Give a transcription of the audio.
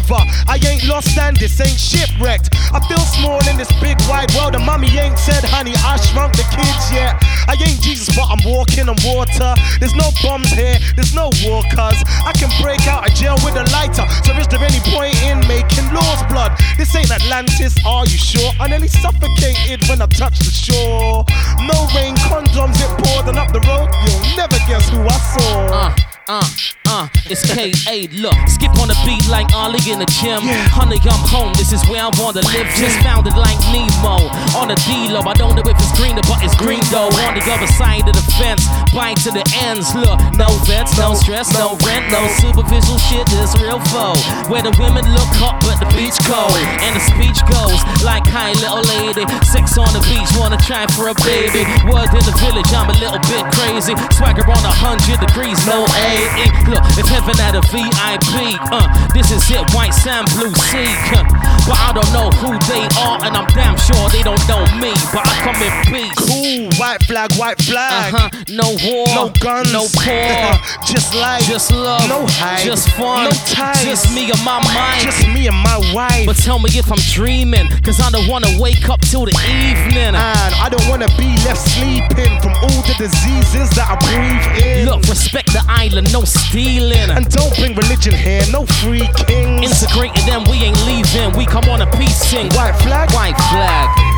brother. I ain't lost and this ain't shipwrecked. I feel small in this big wide world, and mommy ain't said, honey, I shrunk the kids yet. I ain't Jesus, but I'm walking on water. There's no bombs here, there's no war, cuz I can break out of jail with a lighter. So is there any point in making laws, blood? This ain't Atlantis, are you sure? I nearly suffocated when I touched the shore. No rain, condoms, it poured, and up the road, you'll never guess who I saw. It's K.A. Look, skip on the beat like Ollie in the gym. Honey, I'm home, this is where I wanna live. Just found it like Nemo on the D-Lo. I don't know if it's greener, but it's green though. On the other side of the fence, bind to the ends. Look, no vets, no stress, no rent, no superficial shit. This real foe, where the women look hot but the beach cold. And the speech goes like, hi little lady, sex on the beach, wanna try for a baby. Word in the village, I'm a little bit crazy. Swagger on 100 degrees, no AE. Look, if heaven had a VIP, this is it, white sand, blue sea. But I don't know who they are, and I'm damn sure they don't know me. But I come in peace. Cool, white flag, white flag. No war, no guns, no poor. Just life, just love, no hype, just fun, no ties, just me and my mind, just me and my wife. But tell me if I'm dreaming, cause I don't wanna wake up till the evening. And I don't wanna be left sleeping from all the diseases that I breathe in. Look, respect the island, no stealing. And don't bring religion here, no free kings. Integrated them, we ain't leaving. We come on a peace sing. White flag, white flag.